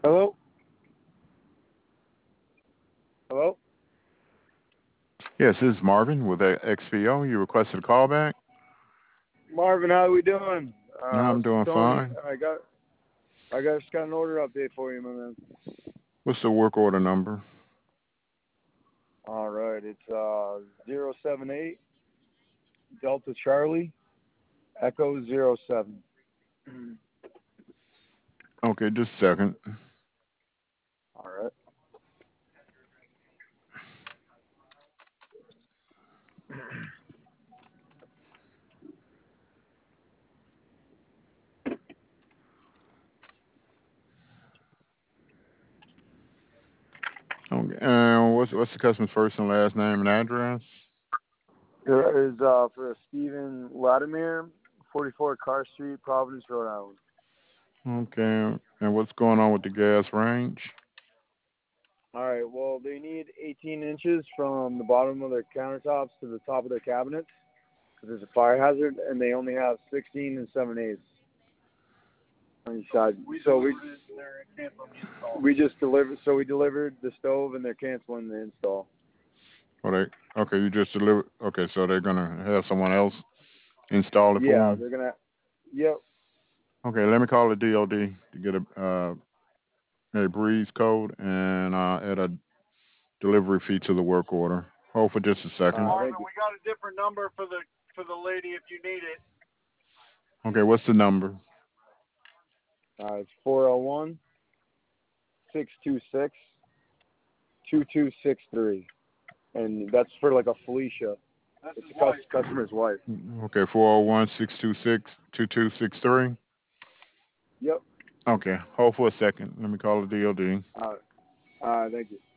Hello? Hello? Yes, this is Marvin with XPO. You requested a call back? Marvin, how we doing? No, I'm This is doing Tony. fine. I just got an order update for you, my man. What's the work order number? All right, it's 078 Delta Charlie Echo 07. Okay, just a second. All right. Okay, what's the customer's first and last name and address? There is for Stephen Latimer, 44 Carr Street, Providence, Rhode Island. Okay, and what's going on with the gas range? All right, well, they need 18 inches from the bottom of their countertops to the top of their cabinets because there's a fire hazard, and they only have 16 and 7/8 on each side. We just delivered. So we delivered the stove, and they're canceling the install. Okay, you just delivered. Okay, so they're gonna have someone else install it for Yeah, them. they're gonna. Yep. Okay, let me call the DOD to get a breeze code and add a delivery fee to the work order. Hold for just a second. Marvin, we got a different number for the lady if you need it. Okay, what's the number? It's 401 626 2263, and that's for like a Felicia. That's It's his a wife. customer's wife. Okay, 401-626-2263. Yep. Okay, hold for a second. Let me call the DOD. Thank you.